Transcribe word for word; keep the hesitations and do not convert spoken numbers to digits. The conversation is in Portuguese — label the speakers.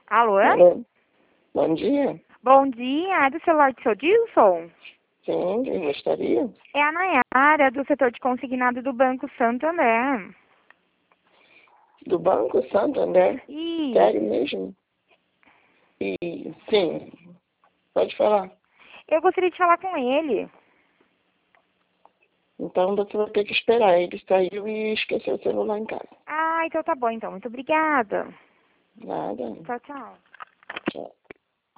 Speaker 1: Alô?
Speaker 2: Alô? Bom dia.
Speaker 1: Bom dia, é do celular do seu Dilson?
Speaker 2: Sim, quem gostaria?
Speaker 1: É a Nayara, do setor de consignado do Banco Santander.
Speaker 2: Do Banco Santander? Sério
Speaker 1: Isso.
Speaker 2: mesmo? E, sim, pode falar.
Speaker 1: Eu gostaria de falar com ele.
Speaker 2: Então você vai ter que esperar. Ele saiu e esqueceu o celular em casa.
Speaker 1: Ah, então tá bom, então. Muito obrigada.
Speaker 2: Nada.
Speaker 1: Tchau, tchau.